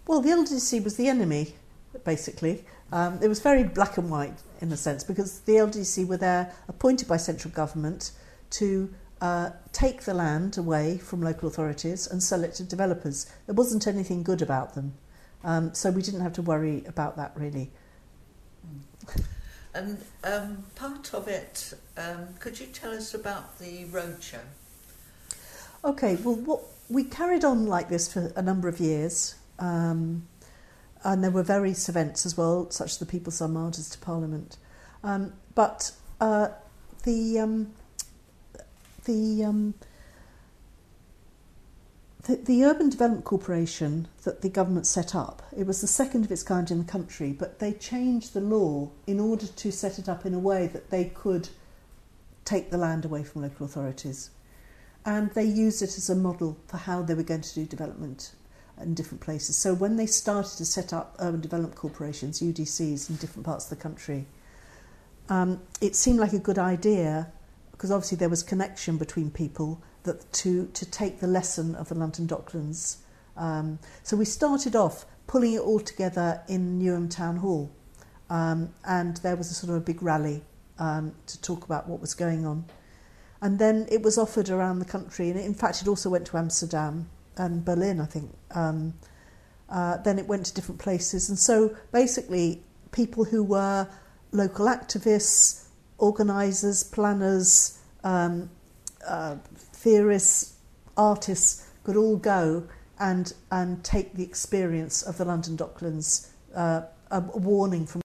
Well, the LDC was the enemy, basically. It was very black and white in a sense, because the LDC were there appointed by central government to take the land away from local authorities and sell it to developers. There wasn't anything good about them, so we didn't have to worry about that really. And part of it, could you tell us about the roadshow? Okay, well, we carried on like this for a number of years, and there were various events as well, such as the People's Armadas to Parliament. But the Urban Development Corporation that the government set up, it was the second of its kind in the country, but they changed the law in order to set it up in a way that they could take the land away from local authorities. And they used it as a model for how they were going to do development in different places. So when they started to set up urban development corporations, UDCs, in different parts of the country, it seemed like a good idea, because obviously there was connection between people, that to take the lesson of the London Docklands. So we started off pulling it all together in Newham Town Hall, and there was a sort of a big rally to talk about what was going on. And then it was offered around the country, and in fact it also went to Amsterdam and Berlin, I think. Then it went to different places. And so basically people who were local activists, organisers, planners, theorists, artists could all go and take the experience of the London Docklands, a warning from